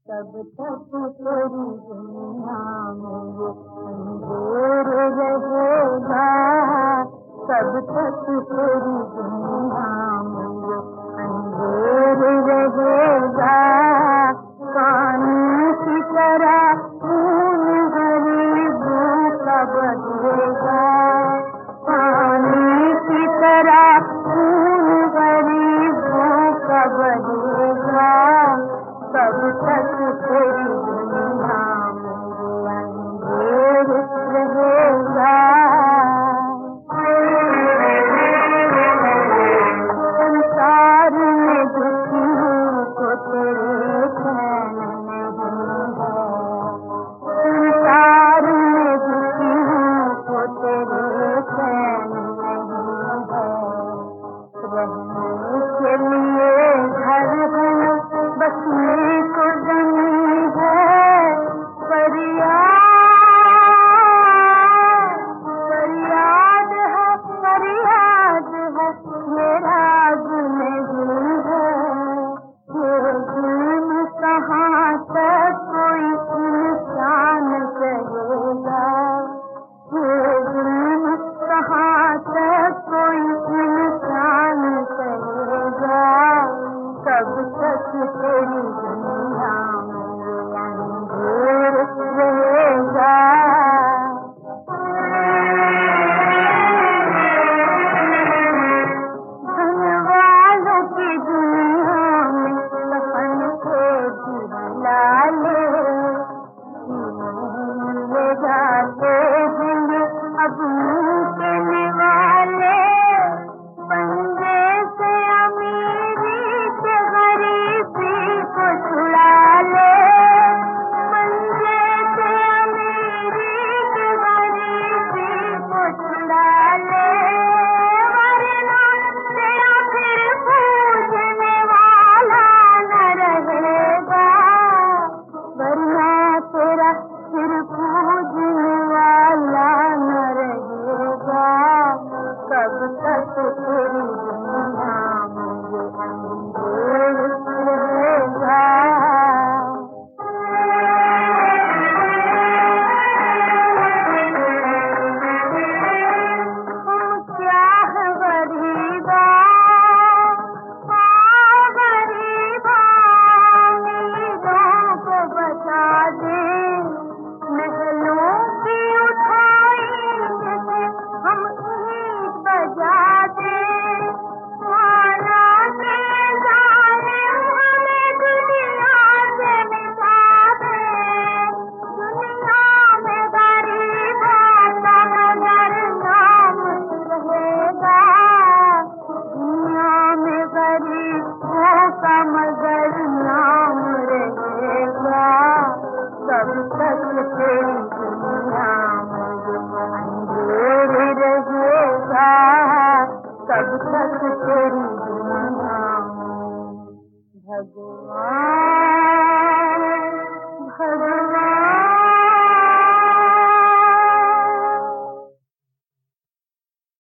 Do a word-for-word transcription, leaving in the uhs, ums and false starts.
तब तक तेरी दुनिया में ये अंधेर रहेगा, तब तक तेरी दुनिया में ये अंधेर रहेगा। पानी की तरह खून गरीबों का बहेगा, पानी की तरह खून गरीबों का बहेगा। तब तक तेरी दुनिया में अंधेर रहेगा। संसार में दुखियों को तेरे चैन नहीं है, संसार में दुखियों को तेरे चैन नहीं है। रहने के लिए घर है, बसने को जमीन है, फरियाद फरियाद है, फरियाद है, ये राज नहीं है। ये जुल्म कहाँ तक कोई इंसान करेगा, ये जुल्म कहाँ तक कोई इंसान करेगा। तब तक तेरी दुनिया में अंधेर रहेगा। धन वालों की दुनिया में सपन के दिलाले ले जाते हैं अब मुमकिन वाले। पंजे से अमीरी के गरीबी को छुड़ा ले, पंजे से अमीरी के गरीबी को छुड़ा ले। वरना तेरा फिर पूजने वाला न रहेगा, वरना तेरा फिर पूजने वाला न रहेगा। कब तक तेरी दुनिया में ये अंधेर रहेगा। हम क्या है गरीबा, हाँ गरीबा, उम्मीदों को बचा दे। महलों की उठाएंगे हम ईद बजा दे। माना के जालिम हमें दुनिया से मिटा दे, दुनिया में गरीबों का मगर नाम रहेगा, दुनिया में गरीबों का मगर नाम रहेगा। तब तक तेरी दुनिया में अंधेर रहेगा, तब तक तेरी दुनिया में भगवान